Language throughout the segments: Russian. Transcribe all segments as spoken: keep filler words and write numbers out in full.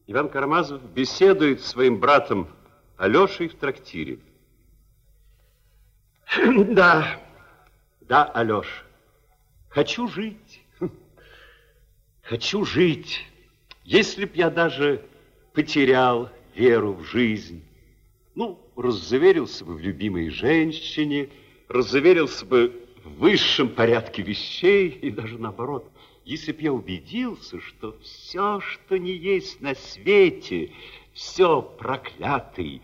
Иван Карамазов беседует с своим братом Алешей в трактире. Да, да, Алеша, хочу жить, хочу жить. Если б я даже потерял веру в жизнь, ну, разуверился бы в любимой женщине, разуверился бы в высшем порядке вещей и даже наоборот. Если б я убедился, что все, что не есть на свете, все проклятый,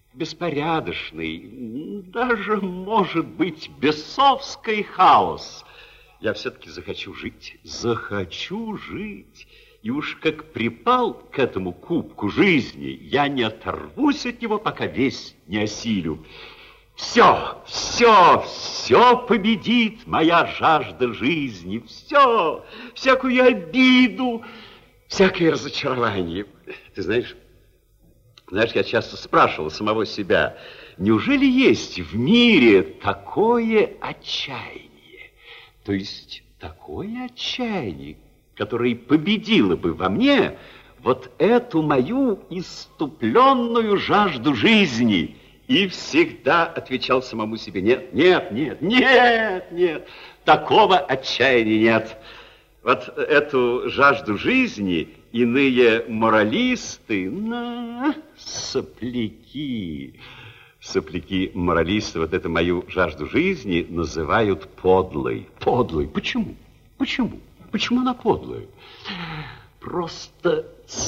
беспорядочный, даже, может быть, бесовский хаос, я все-таки захочу жить, захочу жить. И уж как припал к этому кубку жизни, я не оторвусь от него, пока весь не осилю. Все, все, все победит моя жажда жизни, все, всякую обиду, всякое разочарование. Ты знаешь, знаешь, я часто спрашивал самого себя, неужели есть в мире такое отчаяние, то есть такое отчаяние, которое победило бы во мне вот эту мою иступленную жажду жизни? И всегда отвечал самому себе, нет, нет, нет, нет, нет, такого отчаяния нет. Вот эту жажду жизни иные моралисты, на, сопляки, сопляки-моралисты, вот эту мою жажду жизни называют подлой. Подлой. Почему? Почему? Почему она подлая? Просто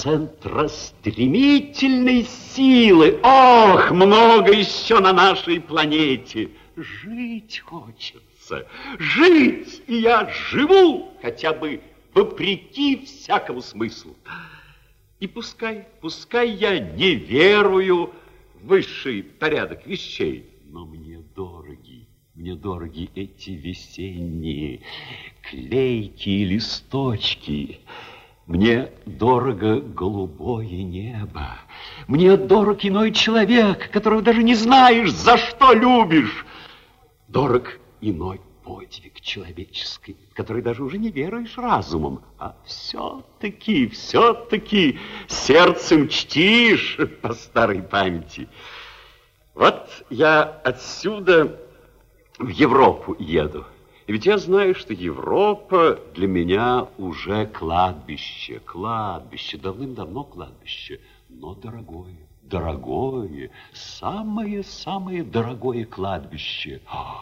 центростремительной силы. Ох, много еще на нашей планете. Жить хочется. Жить. И я живу хотя бы вопреки всякому смыслу. И пускай, пускай я не верую в высший порядок вещей, но мне дороги, мне дороги эти весенние клейкие листочки. Мне дорого голубое небо. Мне дорог иной человек, которого даже не знаешь, за что любишь. Дорог иной подвиг человеческий, который даже уже не веруешь разумом, а все-таки, все-таки сердцем чтишь по старой памяти. Вот я отсюда в Европу еду. И ведь я знаю, что Европа для меня уже кладбище, кладбище, давным-давно кладбище, но дорогое, дорогое, самое-самое дорогое кладбище.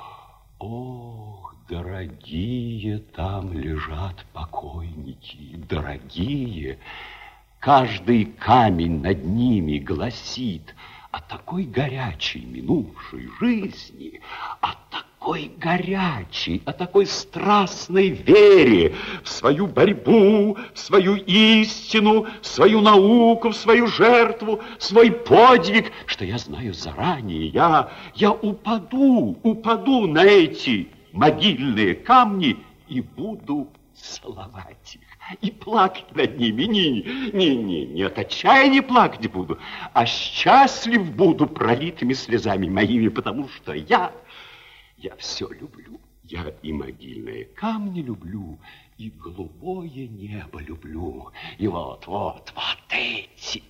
Ох, дорогие там лежат покойники, дорогие. Каждый камень над ними гласит о такой горячей минувшей жизни, о такой горячей, о такой страстной вере в свою борьбу, в свою истину, в свою науку, в свою жертву, в свой подвиг, что я знаю заранее, я, я упаду, упаду на эти могильные камни и буду целовать их. И плакать над ними. Не, не, не, не от отчаяния плакать буду, а счастлив буду пролитыми слезами моими, потому что я, я все люблю. Я и могильные камни люблю, и голубое небо люблю. И вот, вот, вот эти,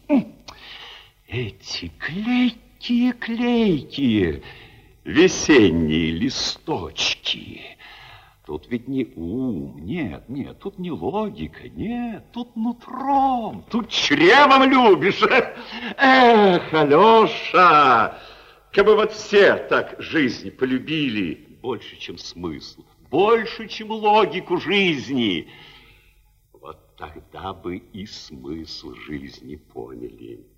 эти клейкие, клейкие весенние листочки. Тут ведь не ум, нет, нет, тут не логика, нет, тут нутром, тут чревом любишь. Эх, Алеша, как бы вот все так жизнь полюбили больше, чем смысл, больше, чем логику жизни, вот тогда бы и смысл жизни поняли.